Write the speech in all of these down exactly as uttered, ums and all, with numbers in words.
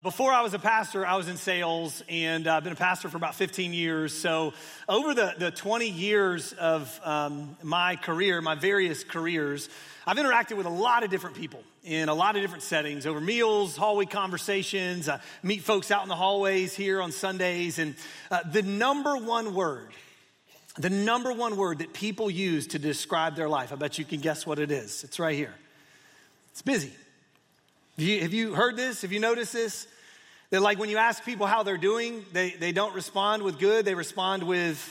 Before I was a pastor, I was in sales, and I've been a pastor for about fifteen years. So over the, the twenty years of um, my career, my various careers, I've interacted with a lot of different people in a lot of different settings, over meals, hallway conversations. I meet folks out in the hallways here on Sundays, and uh, the number one word, the number one word that people use to describe their life, I bet you can guess what it is. It's right here. It's busy. Have you, have you heard this? Have you noticed this? That like when you ask people how they're doing, they, they don't respond with good, they respond with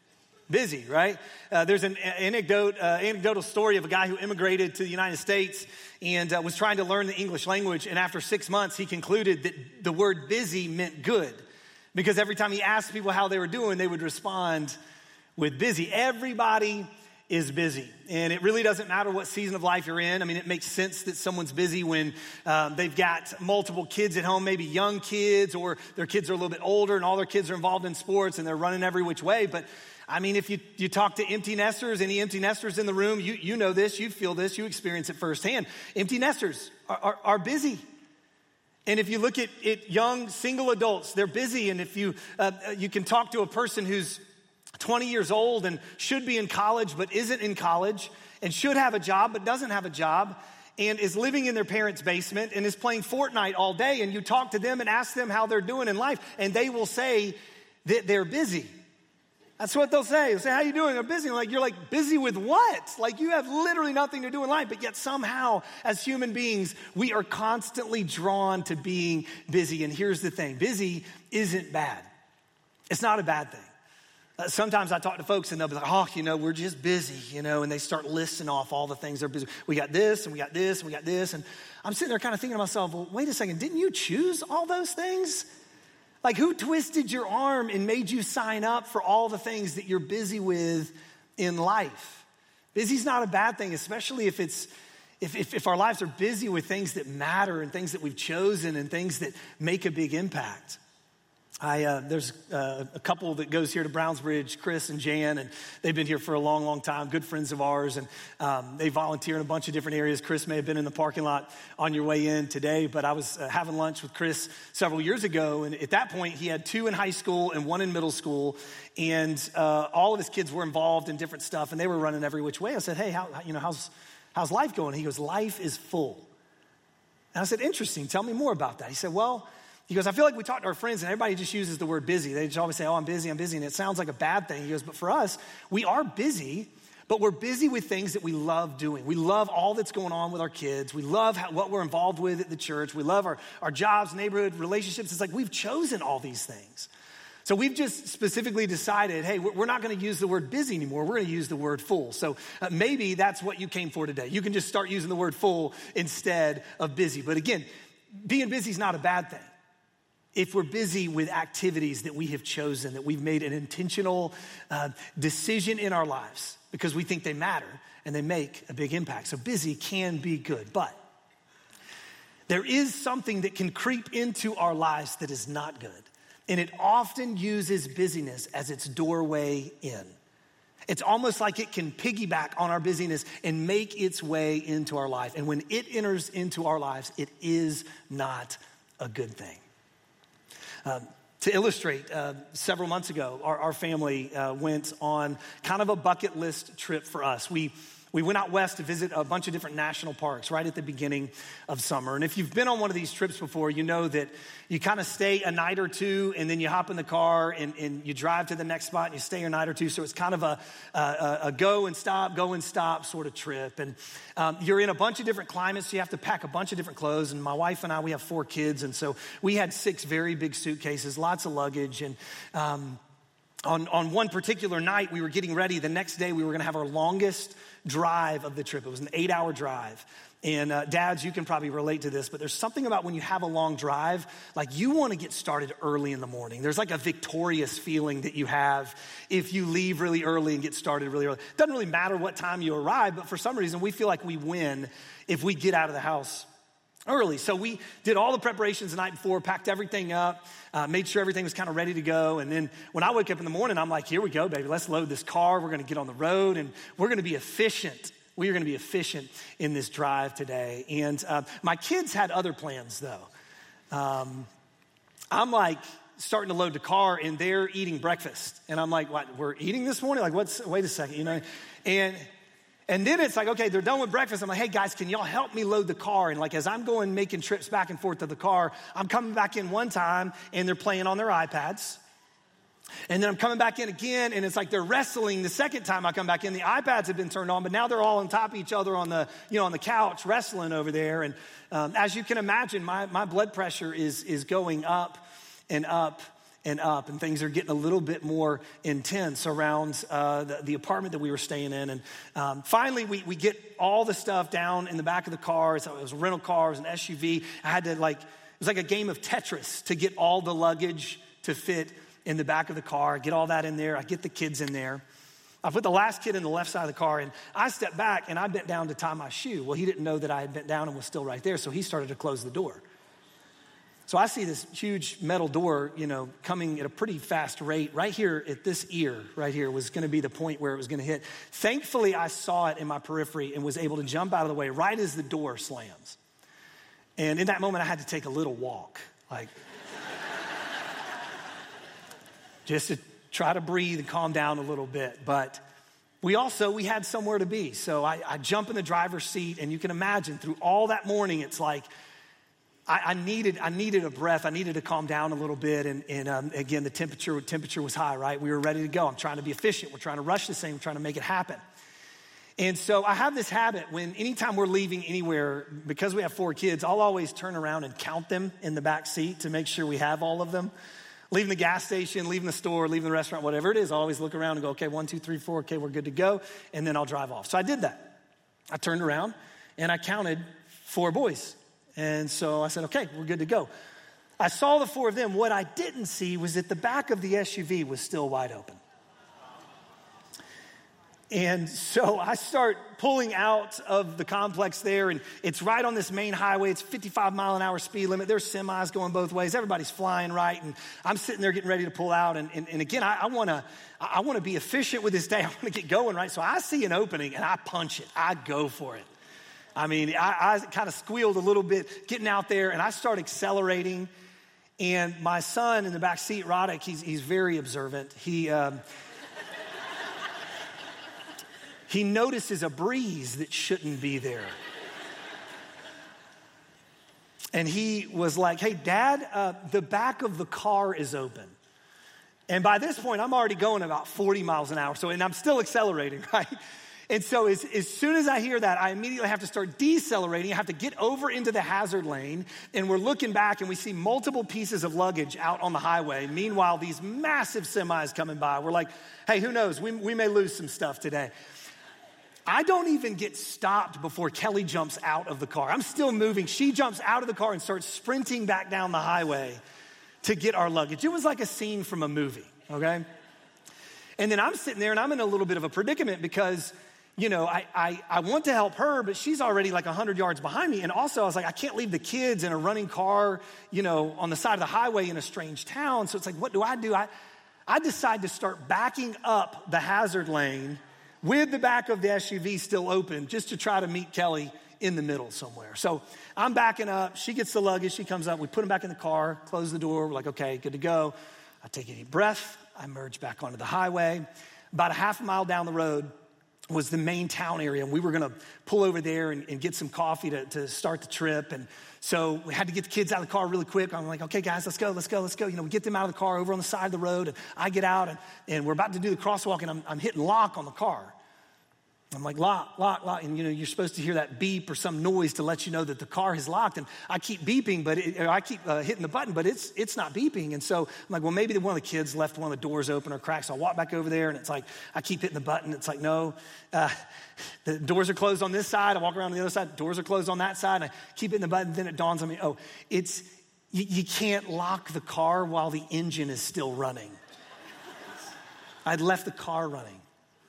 busy, right? Uh, there's an anecdote, uh, anecdotal story of a guy who immigrated to the United States and uh, was trying to learn the English language. And after six months, he concluded that the word busy meant good, because every time he asked people how they were doing, they would respond with busy. Everybody is busy. And it really doesn't matter what season of life you're in. I mean, it makes sense that someone's busy when um, they've got multiple kids at home, maybe young kids, or their kids are a little bit older and all their kids are involved in sports and they're running every which way. But I mean, if you, you talk to empty nesters, any empty nesters in the room, you, you know this, you feel this, you experience it firsthand. Empty nesters are, are, are busy. And if you look at, at young single adults, they're busy. And if you, uh, you can talk to a person who's twenty years old and should be in college but isn't in college, and should have a job but doesn't have a job, and is living in their parents' basement and is playing Fortnite all day, and you talk to them and ask them how they're doing in life, and they will say that they're busy. That's what they'll say. They'll say, how you doing? They're busy. Like, you're like, busy with what? Like, you have literally nothing to do in life, but yet somehow as human beings, we are constantly drawn to being busy. And here's the thing, busy isn't bad. It's not a bad thing. Uh, sometimes I talk to folks and they'll be like, oh, you know, we're just busy, you know, and they start listing off all the things they're busy. We got this and we got this and we got this. And I'm sitting there kind of thinking to myself, well, wait a second, didn't you choose all those things? Like, who twisted your arm and made you sign up for all the things that you're busy with in life? Busy's not a bad thing, especially if it's if, if, if our lives are busy with things that matter and things that we've chosen and things that make a big impact. I, uh, there's uh, a couple that goes here to Brownsbridge, Chris and Jan, and they've been here for a long, long time, good friends of ours, and um, they volunteer in a bunch of different areas. Chris may have been in the parking lot on your way in today, but I was uh, having lunch with Chris several years ago, and at that point, he had two in high school and one in middle school, and uh, all of his kids were involved in different stuff, and they were running every which way. I said, hey, how, you know, how's, how's life going? He goes, life is full. And I said, interesting, tell me more about that. He said, well, He goes, I feel like we talk to our friends and everybody just uses the word busy. They just always say, oh, I'm busy, I'm busy. And it sounds like a bad thing. He goes, but for us, we are busy, but we're busy with things that we love doing. We love all that's going on with our kids. We love how, what we're involved with at the church. We love our, our jobs, neighborhood, relationships. It's like we've chosen all these things. So we've just specifically decided, hey, we're not going to use the word busy anymore. We're going to use the word full. So uh, maybe that's what you came for today. You can just start using the word full instead of busy. But again, being busy is not a bad thing. If we're busy with activities that we have chosen, that we've made an intentional uh, decision in our lives because we think they matter and they make a big impact. So busy can be good, but there is something that can creep into our lives that is not good. And it often uses busyness as its doorway in. It's almost like it can piggyback on our busyness and make its way into our life. And when it enters into our lives, it is not a good thing. Um, to illustrate, uh, several months ago, our, our family uh, went on kind of a bucket list trip for us. We we went out west to visit a bunch of different national parks right at the beginning of summer. And if you've been on one of these trips before, you know that you kind of stay a night or two and then you hop in the car and, and you drive to the next spot and you stay a night or two. So it's kind of a, a, a go and stop, go and stop sort of trip. And um, you're in a bunch of different climates, so you have to pack a bunch of different clothes. And my wife and I, we have four kids. And so we had six very big suitcases, lots of luggage. And um, on, on one particular night, we were getting ready. The next day, we were going to have our longest drive of the trip. It was an eight hour drive. And uh, dads, you can probably relate to this, but there's something about when you have a long drive, like you want to get started early in the morning. There's like a victorious feeling that you have if you leave really early and get started really early. It doesn't really matter what time you arrive, but for some reason we feel like we win if we get out of the house early. So we did all the preparations the night before, packed everything up, uh, made sure everything was kind of ready to go. And then when I wake up in the morning, I'm like, here we go, baby. Let's load this car. We're going to get on the road and we're going to be efficient. We are going to be efficient in this drive today. And uh, my kids had other plans though. Um, I'm like starting to load the car and they're eating breakfast. And I'm like, what, we're eating this morning? Like, what's, wait a second, you know? And and then it's like, okay, they're done with breakfast. I'm like, hey guys, can y'all help me load the car? And like, as I'm going, making trips back and forth to the car, I'm coming back in one time and they're playing on their iPads. And then I'm coming back in again, and it's like they're wrestling. The second time I come back in, the iPads have been turned on, but now they're all on top of each other on the, you know, on the couch wrestling over there. And um, as you can imagine, my my blood pressure is is going up and up and up, and things are getting a little bit more intense around uh, the, the apartment that we were staying in. And um, finally, we we get all the stuff down in the back of the car. So it was a rental car, it was an S U V. I had to like, it was like a game of Tetris to get all the luggage to fit in the back of the car, get all that in there. I get the kids in there. I put the last kid in the left side of the car, and I stepped back and I bent down to tie my shoe. Well, he didn't know that I had bent down and was still right there, so he started to close the door. So I see this huge metal door, you know, coming at a pretty fast rate. Right here at this ear, right here, was gonna be the point where it was gonna hit. Thankfully, I saw it in my periphery and was able to jump out of the way right as the door slams. And in that moment, I had to take a little walk, like, just to try to breathe and calm down a little bit. But we also, we had somewhere to be. So I, I jump in the driver's seat, and you can imagine through all that morning, it's like, I, I needed I needed a breath. I needed to calm down a little bit. And, and um, again, the temperature temperature was high, right? We were ready to go. I'm trying to be efficient. We're trying to rush this thing. We're trying to make it happen. And so I have this habit when anytime we're leaving anywhere, because we have four kids, I'll always turn around and count them in the back seat to make sure we have all of them. Leaving the gas station, leaving the store, leaving the restaurant, whatever it is, I'll always look around and go, okay, one, two, three, four, okay, we're good to go. And then I'll drive off. So I did that. I turned around and I counted four boys. And so I said, okay, we're good to go. I saw the four of them. What I didn't see was that the back of the S U V was still wide open. And so I start pulling out of the complex there, and it's right on this main highway. It's fifty-five mile an hour speed limit. There's semis going both ways. Everybody's flying right, and I'm sitting there getting ready to pull out. And, and, and again, I, I want to I want to be efficient with this day. I want to get going, right? So I see an opening, and I punch it. I go for it. I mean, I, I kind of squealed a little bit getting out there, and I start accelerating. And my son in the back seat, Roddick, he's, he's very observant. He... Um, He notices a breeze that shouldn't be there. And he was like, hey, Dad, uh, the back of the car is open. And by this point, I'm already going about forty miles an hour. So, and I'm still accelerating, right? And so as, as soon as I hear that, I immediately have to start decelerating. I have to get over into the hazard lane. And we're looking back and we see multiple pieces of luggage out on the highway. Meanwhile, these massive semis coming by. We're like, hey, who knows? We, we may lose some stuff today. I don't even get stopped before Kelly jumps out of the car. I'm still moving. She jumps out of the car and starts sprinting back down the highway to get our luggage. It was like a scene from a movie, okay? And then I'm sitting there and I'm in a little bit of a predicament because, you know, I, I, I want to help her, but she's already like one hundred yards behind me. And also I was like, I can't leave the kids in a running car, you know, on the side of the highway in a strange town. So it's like, what do I do? I, I decide to start backing up the hazard lane with the back of the S U V still open, just to try to meet Kelly in the middle somewhere. So I'm backing up. She gets the luggage. She comes up. We put them back in the car, close the door. We're like, okay, good to go. I take a deep breath. I merge back onto the highway. About a half a mile down the road was the main town area. And we were going to pull over there and, and get some coffee to, to start the trip. And so we had to get the kids out of the car really quick. I'm like, okay, guys, let's go, let's go, let's go. You know, we get them out of the car over on the side of the road. And I get out, and, and we're about to do the crosswalk, and I'm, I'm hitting lock on the car. I'm like, lock, lock, lock. And, you know, you're supposed to hear that beep or some noise to let you know that the car is locked. And I keep beeping, but it, or I keep uh, hitting the button, but it's it's not beeping. And so I'm like, well, maybe one of the kids left one of the doors open or cracked. So I walk back over there, and it's like, I keep hitting the button. It's like, no, uh, the doors are closed on this side. I walk around on the other side. Doors are closed on that side. And I keep hitting the button. Then it dawns on me, oh, it's you, you can't lock the car while the engine is still running. I'd left the car running.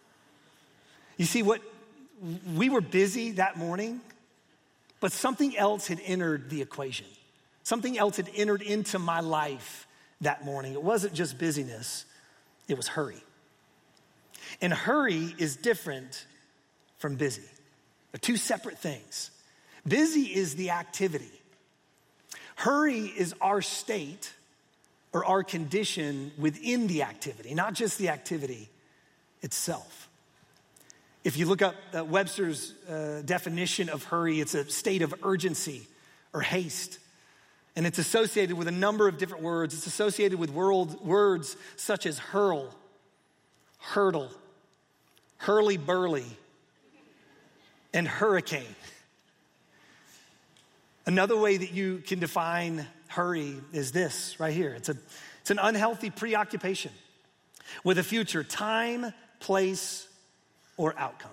You see what? We were busy that morning, but something else had entered the equation. Something else had entered into my life that morning. It wasn't just busyness, it was hurry. And hurry is different from busy. They're two separate things. Busy is the activity. Hurry is our state or our condition within the activity, not just the activity itself. If you look up uh, Webster's uh, definition of hurry, it's a state of urgency or haste. And it's associated with a number of different words. It's associated with world, words such as hurl, hurdle, hurly-burly, and hurricane. Another way that you can define hurry is this right here. It's a, it's an unhealthy preoccupation with a future time, place, or outcome.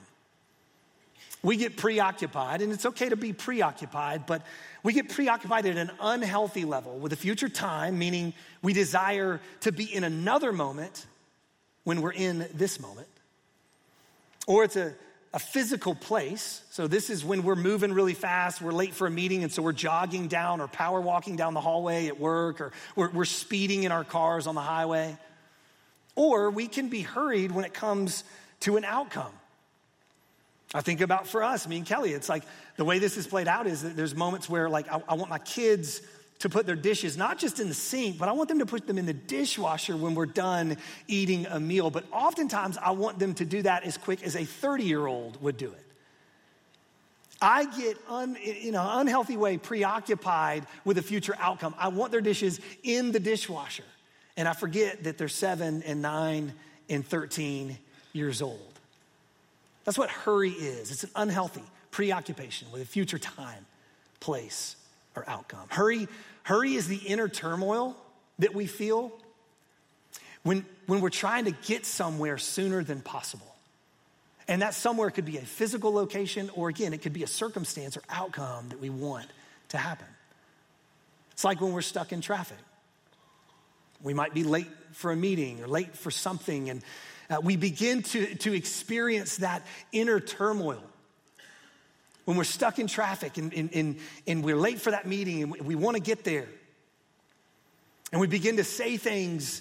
We get preoccupied, and it's okay to be preoccupied, but we get preoccupied at an unhealthy level with a future time, meaning we desire to be in another moment when we're in this moment. Or it's a A physical place. So this is when we're moving really fast, we're late for a meeting, and so we're jogging down or power walking down the hallway at work, or we're, we're speeding in our cars on the highway. Or we can be hurried when it comes to an outcome. I think about for us, me and Kelly, it's like the way this is played out is that there's moments where like I, I want my kids to put their dishes, not just in the sink, but I want them to put them in the dishwasher when we're done eating a meal. But oftentimes I want them to do that as quick as a thirty-year-old would do it. I get, un, in an unhealthy way, preoccupied with a future outcome. I want their dishes in the dishwasher. And I forget that they're seven and nine and thirteen years old. That's what hurry is. It's an unhealthy preoccupation with a future time, place, or outcome. Hurry, hurry is the inner turmoil that we feel when, when we're trying to get somewhere sooner than possible. And that somewhere could be a physical location, or again, it could be a circumstance or outcome that we want to happen. It's like when we're stuck in traffic. We might be late for a meeting or late for something, and uh, we begin to, to experience that inner turmoil. When we're stuck in traffic and, and, and, and we're late for that meeting and we, we want to get there. And we begin to say things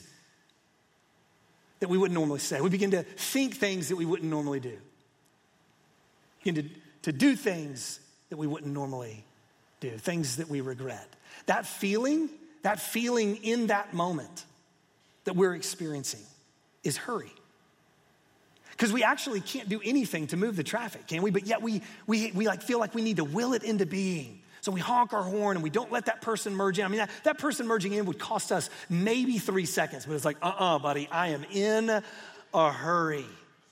that we wouldn't normally say. We begin to think things that we wouldn't normally do. We begin to, to do things that we wouldn't normally do, things that we regret. That feeling, that feeling in that moment that we're experiencing is hurry. Because we actually can't do anything to move the traffic, can we? But yet we, we, we like feel like we need to will it into being. So we honk our horn and we don't let that person merge in. I mean, that, that person merging in would cost us maybe three seconds. But it's like, uh-uh, buddy, I am in a hurry.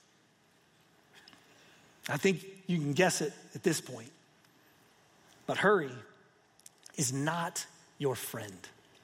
I think you can guess it at this point. But hurry is not your friend.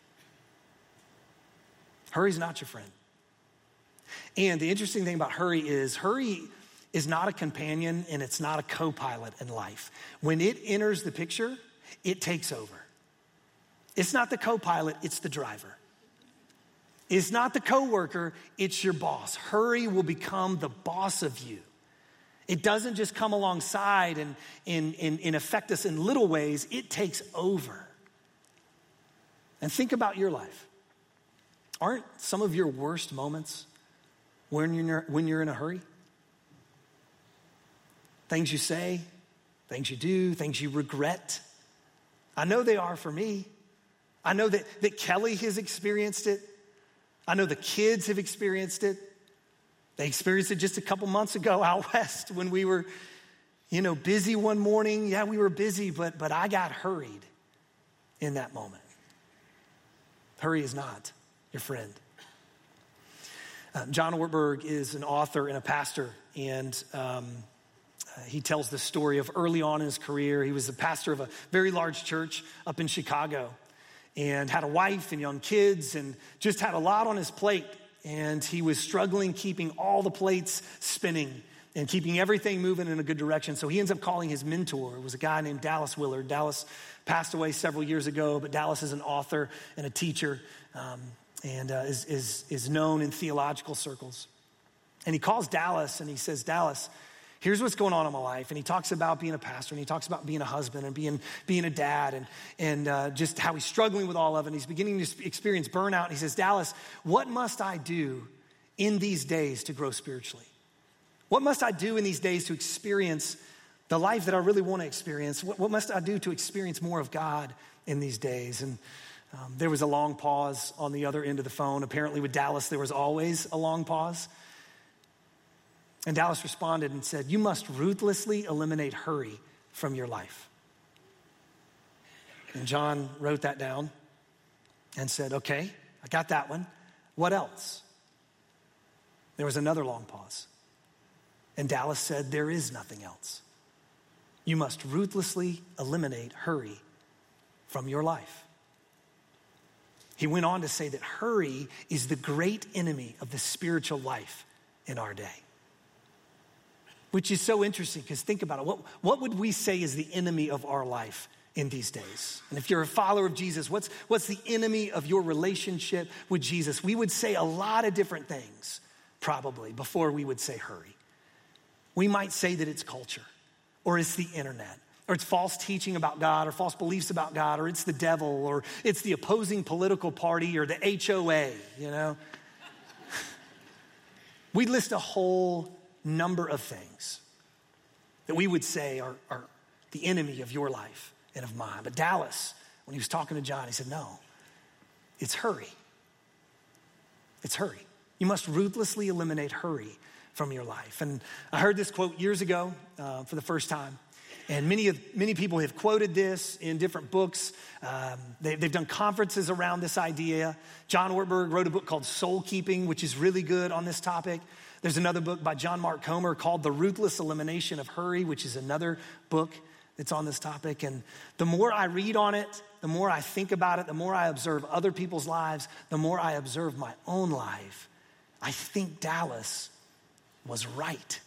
Hurry's not your friend. And the interesting thing about hurry is hurry is not a companion and it's not a co-pilot in life. When it enters the picture, it takes over. It's not the co-pilot, it's the driver. It's not the coworker, it's your boss. Hurry will become the boss of you. It doesn't just come alongside and, and, and, and affect us in little ways, it takes over. And think about your life. Aren't some of your worst moments when you're, when you're in a hurry? Things you say, things you do, things you regret. I know they are for me. I know that, that Kelly has experienced it. I know the kids have experienced it. They experienced it just a couple months ago out west when we were, you know, busy one morning. Yeah, we were busy, but, but I got hurried in that moment. Hurry is not your friend. Uh, John Ortberg is an author and a pastor, and um, uh, he tells the story of early on in his career. He was the pastor of a very large church up in Chicago and had a wife and young kids and just had a lot on his plate. And he was struggling keeping all the plates spinning and keeping everything moving in a good direction. So he ends up calling his mentor. It was a guy named Dallas Willard. Dallas passed away several years ago, but Dallas is an author and a teacher. Um, and uh, is, is, is known in theological circles. And he calls Dallas and he says, Dallas, here's what's going on in my life. And he talks about being a pastor and he talks about being a husband and being, being a dad and, and uh, just how he's struggling with all of it. And he's beginning to experience burnout. And he says, Dallas, what must I do in these days to grow spiritually? What must I do in these days to experience the life that I really want to experience? What, what must I do to experience more of God in these days? And Um, there was a long pause on the other end of the phone. Apparently with Dallas, there was always a long pause. And Dallas responded and said, "You must ruthlessly eliminate hurry from your life." And John wrote that down and said, "Okay, I got that one. What else?" There was another long pause. And Dallas said, "There is nothing else. You must ruthlessly eliminate hurry from your life." He went on to say that hurry is the great enemy of the spiritual life in our day. Which is so interesting, because think about it. What, what would we say is the enemy of our life in these days? And if you're a follower of Jesus, what's, what's the enemy of your relationship with Jesus? We would say a lot of different things, probably, before we would say hurry. We might say that it's culture, or it's the internet, or it's false teaching about God, or false beliefs about God, or it's the devil, or it's the opposing political party, or the H O A, you know? We list a whole number of things that we would say are, are the enemy of your life and of mine. But Dallas, when he was talking to John, he said, no, it's hurry. It's hurry. You must ruthlessly eliminate hurry from your life. And I heard this quote years ago uh, for the first time. And many of many people have quoted this in different books. Um, they, they've done conferences around this idea. John Ortberg wrote a book called Soul Keeping, which is really good on this topic. There's another book by John Mark Comer called The Ruthless Elimination of Hurry, which is another book that's on this topic. And the more I read on it, the more I think about it, the more I observe other people's lives, the more I observe my own life, I think Dallas was right.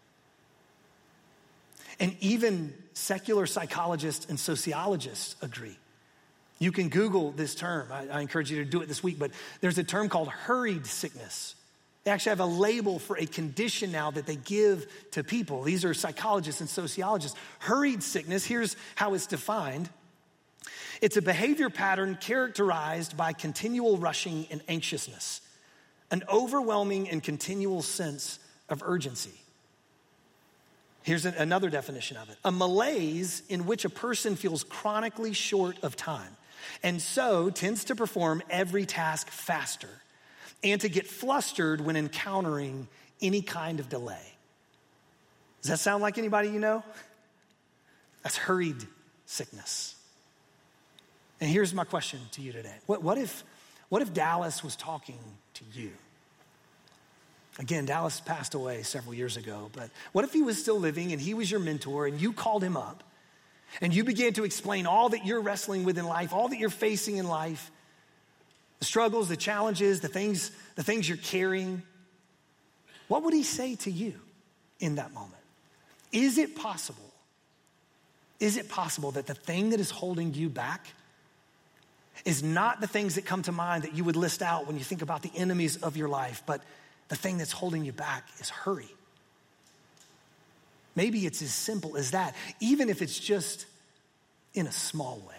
And even secular psychologists and sociologists agree. You can Google this term. I, I encourage you to do it this week, but there's a term called hurried sickness. They actually have a label for a condition now that they give to people. These are psychologists and sociologists. Hurried sickness, here's how it's defined. It's a behavior pattern characterized by continual rushing and anxiousness, an overwhelming and continual sense of urgency. Here's another definition of it. A malaise in which a person feels chronically short of time and so tends to perform every task faster and to get flustered when encountering any kind of delay. Does that sound like anybody you know? That's hurried sickness. And here's my question to you today. What, what if, what if Dallas was talking to you? Again, Dallas passed away several years ago, but what if he was still living and he was your mentor and you called him up and you began to explain all that you're wrestling with in life, all that you're facing in life, the struggles, the challenges, the things, the things you're carrying? What would he say to you in that moment? Is it possible? Is it possible that the thing that is holding you back is not the things that come to mind that you would list out when you think about the enemies of your life, but the thing that's holding you back is hurry? Maybe it's as simple as that, even if it's just in a small way.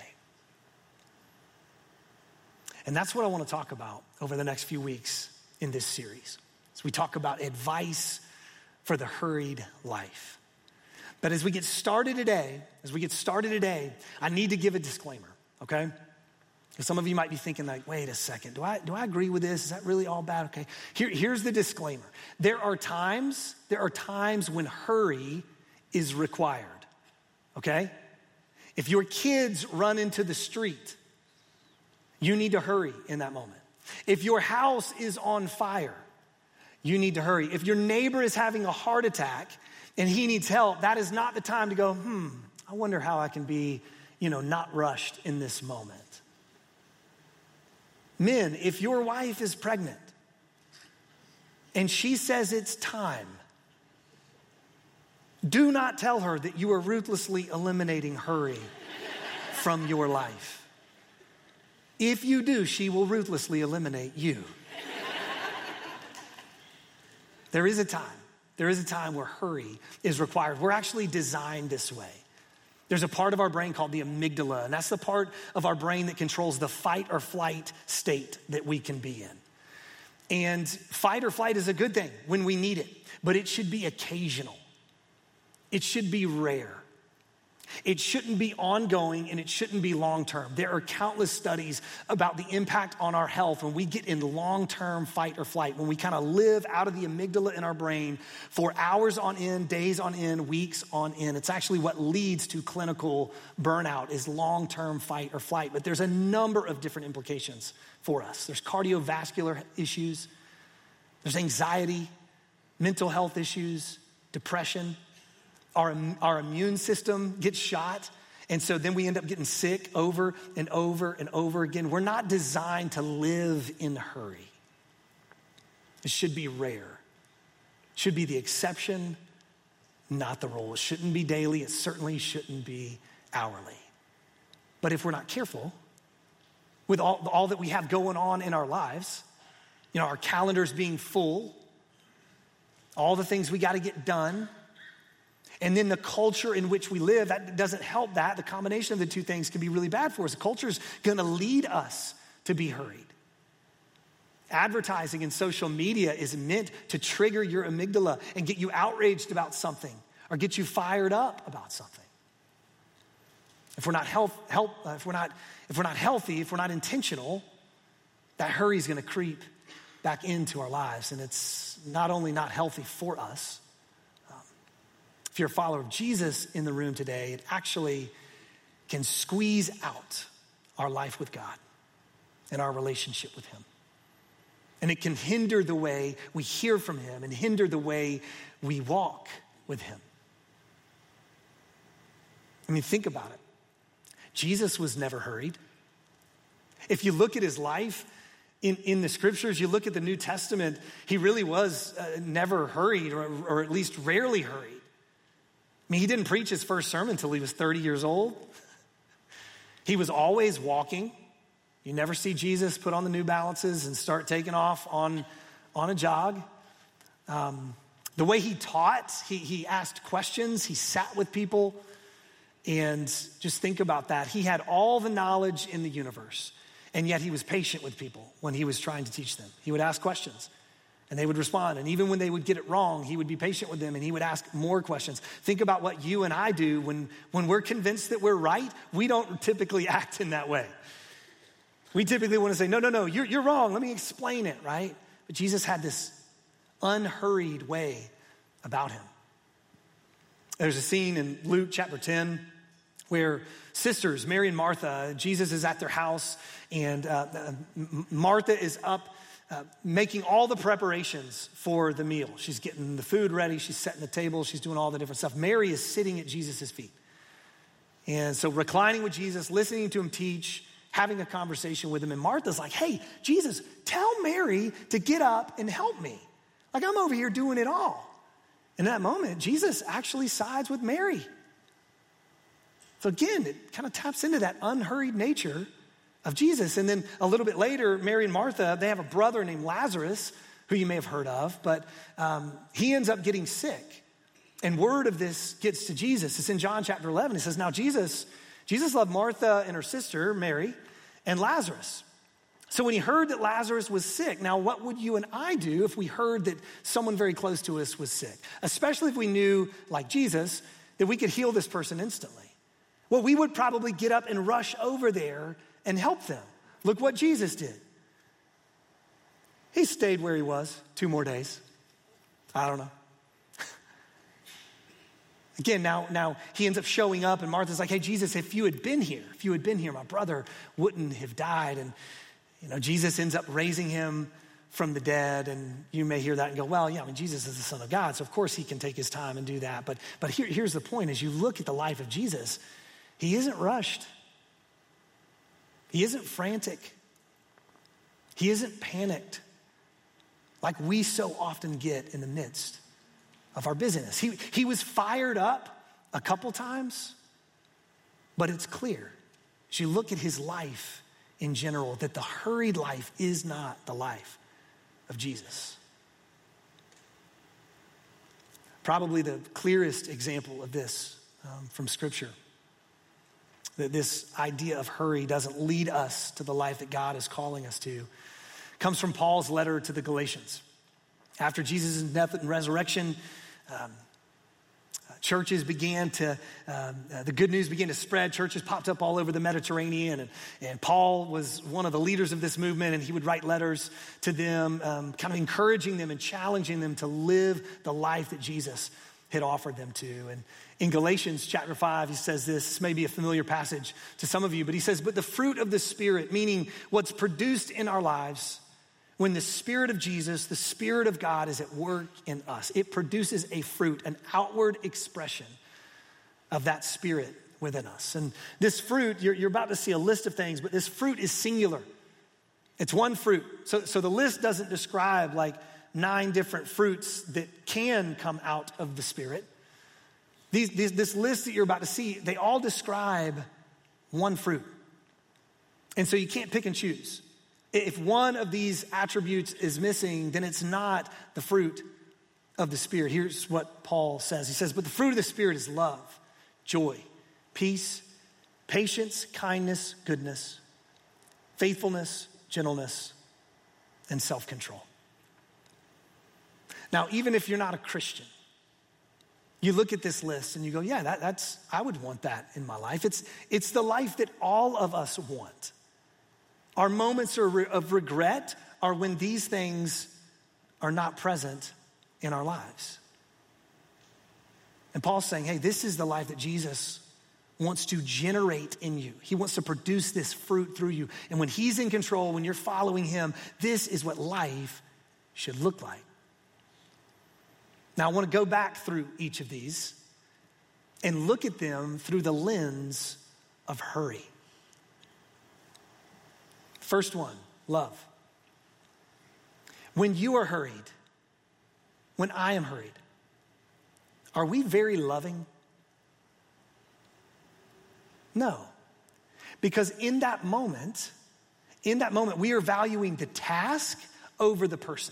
And that's what I want to talk about over the next few weeks in this series. So we talk about advice for the hurried life. But as we get started today, as we get started today, I need to give a disclaimer, okay? Some of you might be thinking like, wait a second, do I do I agree with this? Is that really all bad? Okay, Here, here's the disclaimer. There are times, there are times when hurry is required, okay? If your kids run into the street, you need to hurry in that moment. If your house is on fire, you need to hurry. If your neighbor is having a heart attack and he needs help, that is not the time to go, hmm, I wonder how I can be, you know, not rushed in this moment. Men, if your wife is pregnant and she says it's time, do not tell her that you are ruthlessly eliminating hurry from your life. If you do, she will ruthlessly eliminate you. There is a time, there is a time where hurry is required. We're actually designed this way. There's a part of our brain called the amygdala, and that's the part of our brain that controls the fight or flight state that we can be in. And fight or flight is a good thing when we need it, but it should be occasional. It should be rare. It shouldn't be ongoing and it shouldn't be long-term. There are countless studies about the impact on our health when we get in long-term fight or flight, when we kind of live out of the amygdala in our brain for hours on end, days on end, weeks on end. It's actually what leads to clinical burnout is long-term fight or flight. But there's a number of different implications for us. There's cardiovascular issues, there's anxiety, mental health issues, depression. Our, our immune system gets shot, and so then we end up getting sick over and over and over again. We're not designed to live in a hurry. It should be rare. It should be the exception, not the rule. It shouldn't be daily. It certainly shouldn't be hourly. But if we're not careful with all, all that we have going on in our lives, you know, our calendars being full, all the things we got to get done, and then the culture in which we live, that doesn't help that. The combination of the two things can be really bad for us. The culture is going to lead us to be hurried. Advertising and social media is meant to trigger your amygdala and get you outraged about something or get you fired up about something. If we're not health, help, uh, if we're not, if we're not healthy, if we're not intentional, that hurry is going to creep back into our lives, and it's not only not healthy for us. If you're a follower of Jesus in the room today, it actually can squeeze out our life with God and our relationship with him. And it can hinder the way we hear from him and hinder the way we walk with him. I mean, think about it. Jesus was never hurried. If you look at his life in, in the scriptures, you look at the New Testament, he really was uh, never hurried, or, or at least rarely hurried. I mean, he didn't preach his first sermon until he was thirty years old. He was always walking. You never see Jesus put on the New Balances and start taking off on, on a jog. Um, the way he taught, he, he asked questions, he sat with people, and just think about that. He had all the knowledge in the universe, and yet he was patient with people when he was trying to teach them. He would ask questions, and they would respond. And even when they would get it wrong, he would be patient with them and he would ask more questions. Think about what you and I do when, when we're convinced that we're right. We don't typically act in that way. We typically want to say, no, no, no, you're, you're wrong. Let me explain it, right? But Jesus had this unhurried way about him. There's a scene in Luke chapter ten where sisters, Mary and Martha, Jesus is at their house, and uh, Martha is up Uh, making all the preparations for the meal. She's getting the food ready. She's setting the table. She's doing all the different stuff. Mary is sitting at Jesus' feet. And so reclining with Jesus, listening to him teach, having a conversation with him. And Martha's like, hey, Jesus, tell Mary to get up and help me. Like, I'm over here doing it all. In that moment, Jesus actually sides with Mary. So again, it kind of taps into that unhurried nature of Jesus. And then a little bit later, Mary and Martha, they have a brother named Lazarus, who you may have heard of, but um, he ends up getting sick. And word of this gets to Jesus. It's in John chapter eleven. It says, now Jesus, Jesus loved Martha and her sister, Mary, and Lazarus. So when he heard that Lazarus was sick, now what would you and I do if we heard that someone very close to us was sick? Especially if we knew, like Jesus, that we could heal this person instantly. Well, we would probably get up and rush over there and help them. Look what Jesus did. He stayed where he was two more days. I don't know. Again, now, now he ends up showing up, and Martha's like, hey, Jesus, if you had been here, if you had been here, my brother wouldn't have died. And, you know, Jesus ends up raising him from the dead, and you may hear that and go, well, yeah, I mean, Jesus is the Son of God, so of course he can take his time and do that. But, but here, here's the point. As you look at the life of Jesus, he isn't rushed. He isn't frantic. He isn't panicked like we so often get in the midst of our busyness. He, he was fired up a couple times, but it's clear as you look at his life in general that the hurried life is not the life of Jesus. Probably the clearest example of this um, from Scripture, that this idea of hurry doesn't lead us to the life that God is calling us to, comes from Paul's letter to the Galatians. After Jesus' death and resurrection, um, churches began to, um, uh, the good news began to spread. Churches popped up all over the Mediterranean. And, and Paul was one of the leaders of this movement, and he would write letters to them, um, kind of encouraging them and challenging them to live the life that Jesus had offered them to. And in Galatians chapter five, he says this, this may be a familiar passage to some of you, but he says, but the fruit of the Spirit, meaning what's produced in our lives when the Spirit of Jesus, the Spirit of God is at work in us. It produces a fruit, an outward expression of that Spirit within us. And this fruit, you're, you're about to see a list of things, but this fruit is singular. It's one fruit. So, so the list doesn't describe like nine different fruits that can come out of the Spirit. These, these, this list that you're about to see, they all describe one fruit. And so you can't pick and choose. If one of these attributes is missing, then it's not the fruit of the Spirit. Here's what Paul says. He says, but the fruit of the Spirit is love, joy, peace, patience, kindness, goodness, faithfulness, gentleness, and self-control. Now, even if you're not a Christian, you look at this list and you go, yeah, that, that's, I would want that in my life. It's, it's the life that all of us want. Our moments of regret are when these things are not present in our lives. And Paul's saying, hey, this is the life that Jesus wants to generate in you. He wants to produce this fruit through you. And when he's in control, when you're following him, this is what life should look like. Now, I want to go back through each of these and look at them through the lens of hurry. First one, love. When you are hurried, when I am hurried, are we very loving? No. Because in that moment, in that moment, we are valuing the task over the person.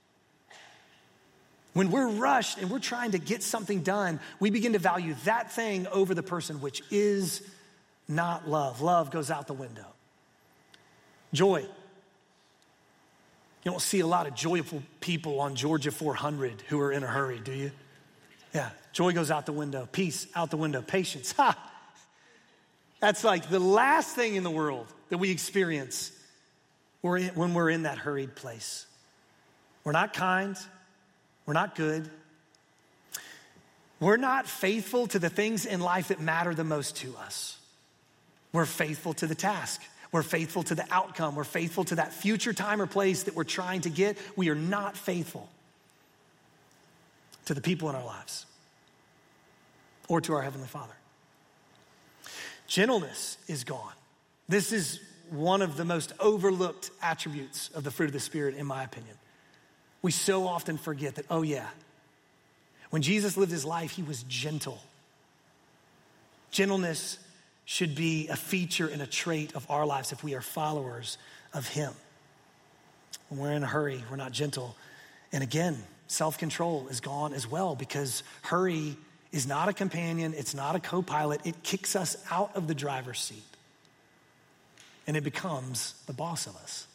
When we're rushed and we're trying to get something done, we begin to value that thing over the person, which is not love. Love goes out the window. Joy. You don't see a lot of joyful people on Georgia four hundred who are in a hurry, do you? Yeah, joy goes out the window. Peace out the window. Patience. Ha! That's like the last thing in the world that we experience when we're in that hurried place. We're not kind. We're not good. We're not faithful to the things in life that matter the most to us. We're faithful to the task. We're faithful to the outcome. We're faithful to that future time or place that we're trying to get. We are not faithful to the people in our lives or to our Heavenly Father. Gentleness is gone. This is one of the most overlooked attributes of the fruit of the Spirit, in my opinion. We so often forget that, oh yeah, when Jesus lived his life, he was gentle. Gentleness should be a feature and a trait of our lives if we are followers of him. When we're in a hurry, we're not gentle. And again, self-control is gone as well, because hurry is not a companion, it's not a co-pilot. It kicks us out of the driver's seat and it becomes the boss of us.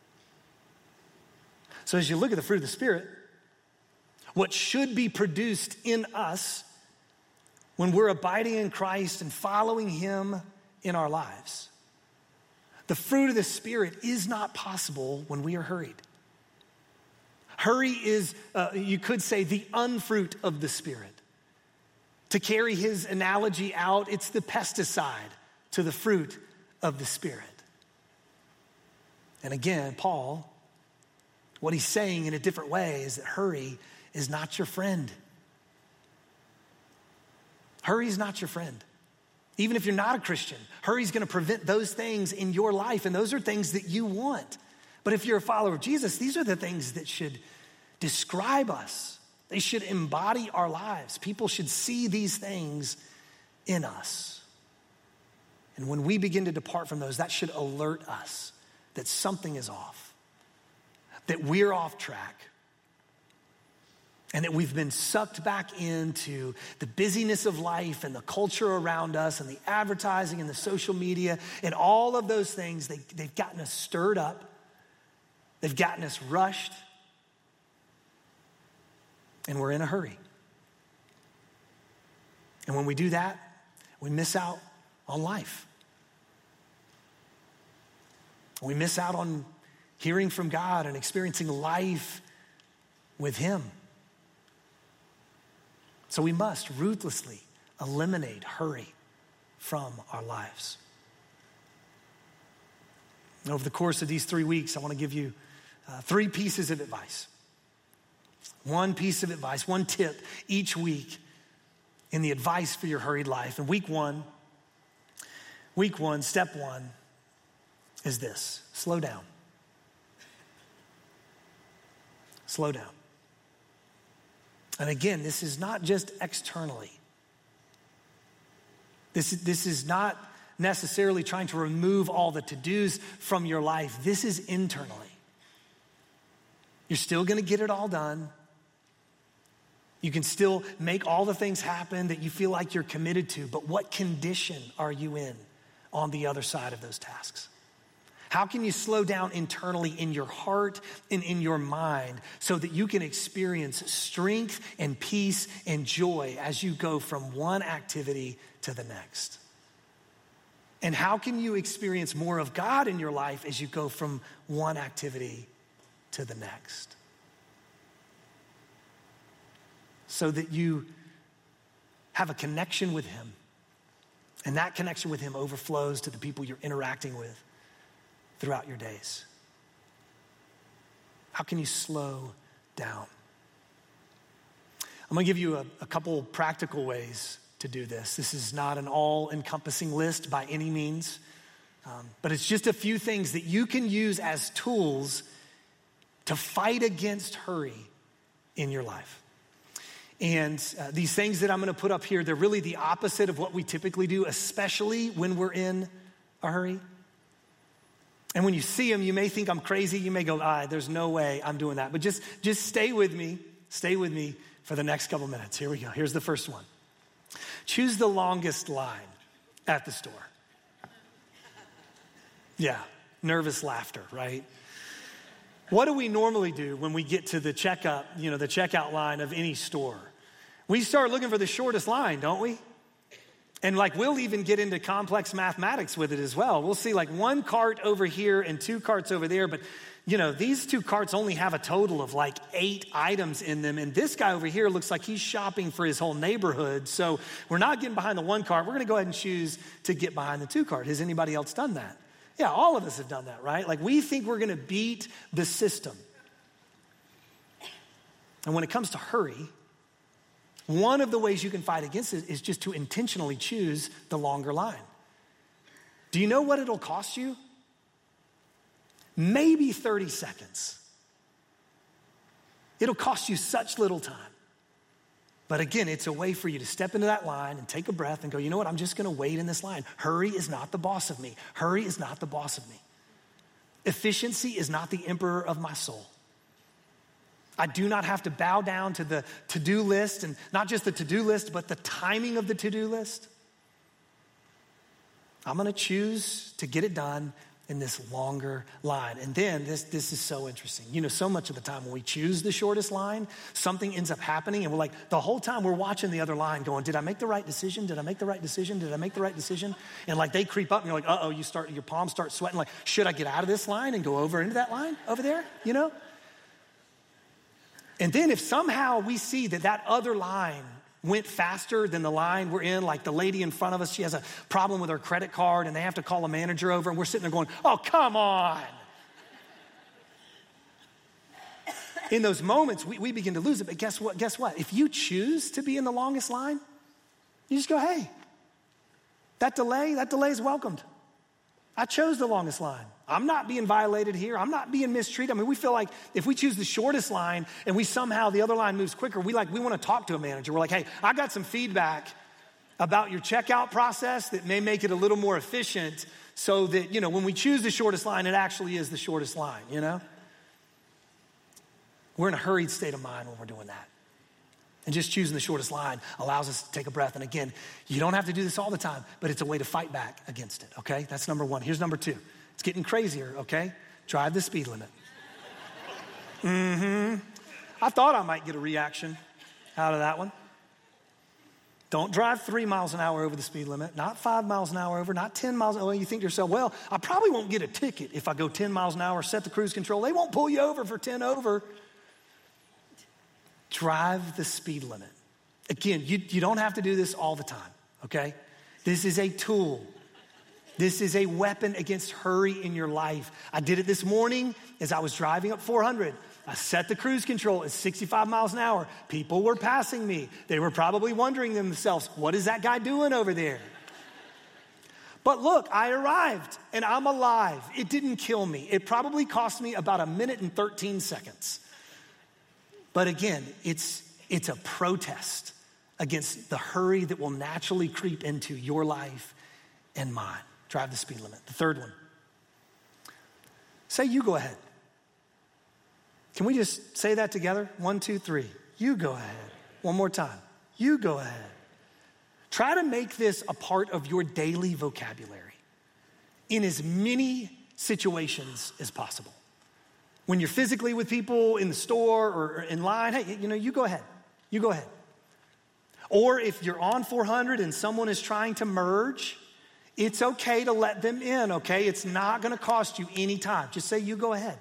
So as you look at the fruit of the Spirit, what should be produced in us when we're abiding in Christ and following him in our lives, the fruit of the Spirit is not possible when we are hurried. Hurry is, uh, you could say, the unfruit of the Spirit. To carry his analogy out, it's the pesticide to the fruit of the Spirit. And again, Paul, what he's saying in a different way is that hurry is not your friend. Hurry is not your friend. Even if you're not a Christian, hurry is going to prevent those things in your life, and those are things that you want. But if you're a follower of Jesus, these are the things that should describe us. They should embody our lives. People should see these things in us. And when we begin to depart from those, that should alert us that something is off, that we're off track, and that we've been sucked back into the busyness of life and the culture around us and the advertising and the social media and all of those things. They, they've gotten us stirred up. They've gotten us rushed. And we're in a hurry. And when we do that, we miss out on life. We miss out on hearing from God and experiencing life with him. So we must ruthlessly eliminate hurry from our lives. And over the course of these three weeks, I want to give you uh, three pieces of advice. One piece of advice, one tip each week in the advice for your hurried life. And week one, week one, step one is this: slow down. Slow down. And again, this is not just externally. This, this is not necessarily trying to remove all the to-dos from your life. This is internally. You're still going to get it all done. You can still make all the things happen that you feel like you're committed to, but what condition are you in on the other side of those tasks? How can you slow down internally in your heart and in your mind so that you can experience strength and peace and joy as you go from one activity to the next? And how can you experience more of God in your life as you go from one activity to the next? So that you have a connection with him, and that connection with him overflows to the people you're interacting with throughout your days. How can you slow down? I'm gonna give you a, a couple practical ways to do this. This is not an all-encompassing list by any means, um, but it's just a few things that you can use as tools to fight against hurry in your life. And uh, these things that I'm gonna put up here, they're really the opposite of what we typically do, especially when we're in a hurry. And when you see them, you may think I'm crazy. You may go, ah, there's no way I'm doing that. But just, just stay with me. Stay with me for the next couple minutes. Here we go. Here's the first one. Choose the longest line at the store. Yeah, nervous laughter, right? What do we normally do when we get to the checkout, you know, the checkout line of any store? We start looking for the shortest line, don't we? And like, we'll even get into complex mathematics with it as well. We'll see like one cart over here and two carts over there, but you know, these two carts only have a total of like eight items in them. And this guy over here looks like he's shopping for his whole neighborhood. So we're not getting behind the one cart. We're gonna go ahead and choose to get behind the two cart. Has anybody else done that? Yeah, all of us have done that, right? Like, we think we're gonna beat the system. And when it comes to hurry, one of the ways you can fight against it is just to intentionally choose the longer line. Do you know what it'll cost you? Maybe thirty seconds. It'll cost you such little time. But again, it's a way for you to step into that line and take a breath and go, you know what, I'm just gonna wait in this line. Hurry is not the boss of me. Hurry is not the boss of me. Efficiency is not the emperor of my soul. I do not have to bow down to the to-do list, and not just the to-do list, but the timing of the to-do list. I'm gonna choose to get it done in this longer line. And then this, this is so interesting. You know, so much of the time when we choose the shortest line, something ends up happening, and we're like, the whole time we're watching the other line going, did I make the right decision? Did I make the right decision? Did I make the right decision? And like, they creep up and you're like, uh-oh, you start, your palms start sweating, like, should I get out of this line and go over into that line over there, you know? And then if somehow we see that that other line went faster than the line we're in, like the lady in front of us, she has a problem with her credit card and they have to call a manager over, and we're sitting there going, oh, come on. In those moments, we, we begin to lose it. But guess what? Guess what? If you choose to be in the longest line, you just go, hey, that delay, that delay is welcomed. I chose the longest line. I'm not being violated here. I'm not being mistreated. I mean, we feel like if we choose the shortest line and we somehow, the other line moves quicker, we like, we want to talk to a manager. We're like, hey, I got some feedback about your checkout process that may make it a little more efficient so that, you know, when we choose the shortest line, it actually is the shortest line, you know? We're in a hurried state of mind when we're doing that. And just choosing the shortest line allows us to take a breath. And again, you don't have to do this all the time, but it's a way to fight back against it, okay? That's number one. Here's number two. It's getting crazier, okay? Drive the speed limit. Mm-hmm. I thought I might get a reaction out of that one. Don't drive three miles an hour over the speed limit, not five miles an hour over, not ten miles an hour. You think to yourself, well, I probably won't get a ticket if I go ten miles an hour, set the cruise control. They won't pull you over for ten over. Drive the speed limit. Again, you, you don't have to do this all the time, okay? This is a tool. This is a weapon against hurry in your life. I did it this morning as I was driving up four hundred. I set the cruise control at sixty-five miles an hour. People were passing me. They were probably wondering themselves, what is that guy doing over there? But look, I arrived and I'm alive. It didn't kill me. It probably cost me about a minute and thirteen seconds. But again, it's, it's a protest against the hurry that will naturally creep into your life and mine. Drive the speed limit. The third one. Say, you go ahead. Can we just say that together? One, two, three. You go ahead. One more time. You go ahead. Try to make this a part of your daily vocabulary in as many situations as possible. When you're physically with people in the store or in line, hey, you know, you go ahead. You go ahead. Or if you're on four hundred and someone is trying to merge, it's okay to let them in, okay? It's not gonna cost you any time. Just say, you go ahead.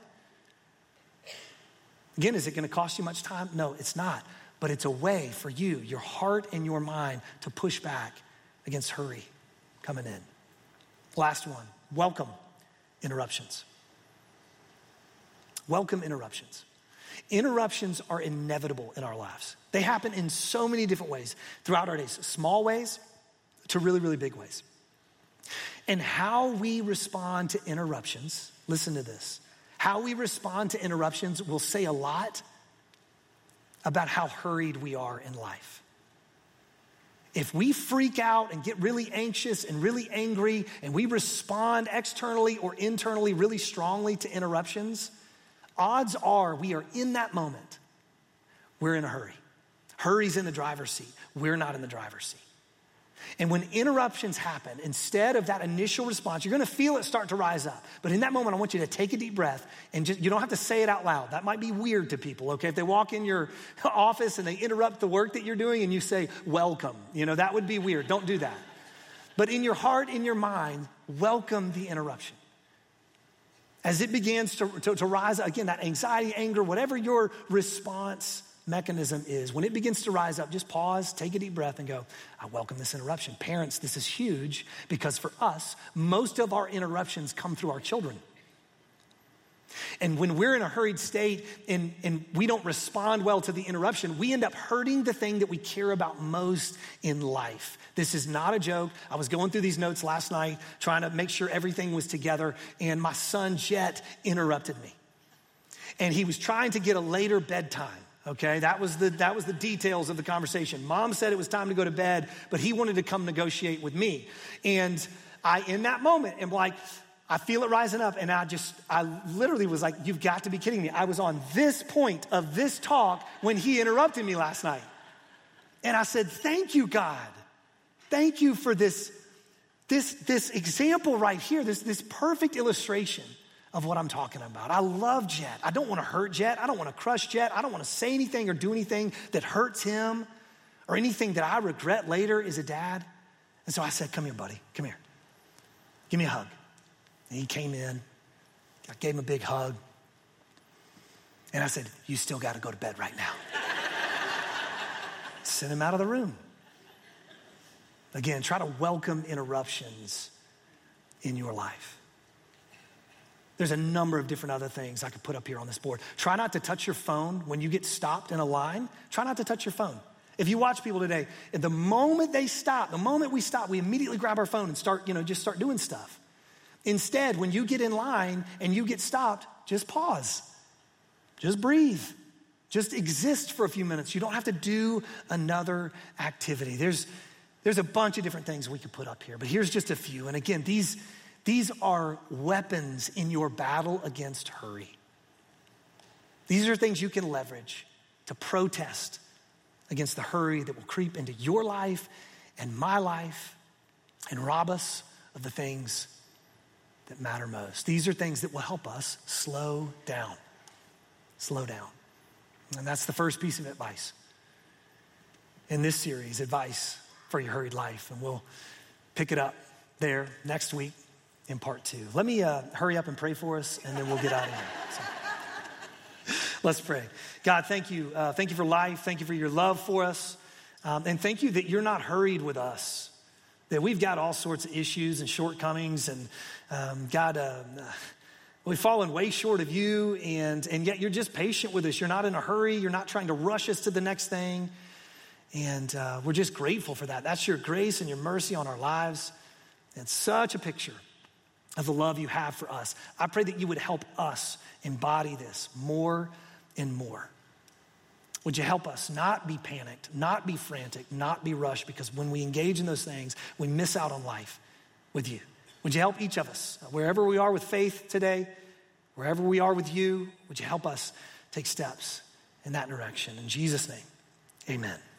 Again, is it gonna cost you much time? No, it's not. But it's a way for you, your heart and your mind, to push back against hurry coming in. Last one, welcome interruptions. Welcome interruptions. Interruptions are inevitable in our lives. They happen in so many different ways throughout our days, small ways to really, really big ways. And how we respond to interruptions, listen to this, how we respond to interruptions will say a lot about how hurried we are in life. If we freak out and get really anxious and really angry and we respond externally or internally really strongly to interruptions, odds are we are in that moment, we're in a hurry. Hurry's in the driver's seat. We're not in the driver's seat. And when interruptions happen, instead of that initial response, you're gonna feel it start to rise up. But in that moment, I want you to take a deep breath and just, you don't have to say it out loud. That might be weird to people, okay? If they walk in your office and they interrupt the work that you're doing and you say, welcome, you know, that would be weird. Don't do that. But in your heart, in your mind, welcome the interruption. As it begins to, to, to rise, again, that anxiety, anger, whatever your response mechanism is, when it begins to rise up, just pause, take a deep breath and go, I welcome this interruption. Parents, this is huge because for us, most of our interruptions come through our children. And when we're in a hurried state and, and we don't respond well to the interruption, we end up hurting the thing that we care about most in life. This is not a joke. I was going through these notes last night, trying to make sure everything was together, and my son, Jet, interrupted me. And he was trying to get a later bedtime. Okay, that was the that was the details of the conversation. Mom said it was time to go to bed, but he wanted to come negotiate with me. And I, in that moment, am like, I feel it rising up, and I just, I literally was like, you've got to be kidding me. I was on this point of this talk when he interrupted me last night. And I said, thank you, God. Thank you for this, this, this example right here, this, this perfect illustration of what I'm talking about. I love Jet. I don't want to hurt Jet. I don't want to crush Jet. I don't want to say anything or do anything that hurts him or anything that I regret later as a dad. And so I said, come here, buddy. Come here. Give me a hug. And he came in. I gave him a big hug. And I said, you still got to go to bed right now. Send him out of the room. Again, try to welcome interruptions in your life. There's a number of different other things I could put up here on this board. Try not to touch your phone when you get stopped in a line. Try not to touch your phone. If you watch people today, the moment they stop, the moment we stop, we immediately grab our phone and start, you know, just start doing stuff. Instead, when you get in line and you get stopped, just pause. Just breathe. Just exist for a few minutes. You don't have to do another activity. There's, there's a bunch of different things we could put up here, but here's just a few. And again, these These are weapons in your battle against hurry. These are things you can leverage to protest against the hurry that will creep into your life and my life and rob us of the things that matter most. These are things that will help us slow down. Slow down. And that's the first piece of advice in this series, advice for your hurried life. And we'll pick it up there next week in part two. Let me uh, hurry up and pray for us, and then we'll get out of here. So, let's pray. God, thank you. Uh, thank you for life. Thank you for your love for us. Um, and thank you that you're not hurried with us, that we've got all sorts of issues and shortcomings. And um, God, uh, we've fallen way short of you, and, and yet you're just patient with us. You're not in a hurry. You're not trying to rush us to the next thing. And uh, we're just grateful for that. That's your grace and your mercy on our lives. And such a picture of the love you have for us. I pray that you would help us embody this more and more. Would you help us not be panicked, not be frantic, not be rushed, because when we engage in those things, we miss out on life with you. Would you help each of us, wherever we are with faith today, wherever we are with you, would you help us take steps in that direction? In Jesus' name, amen.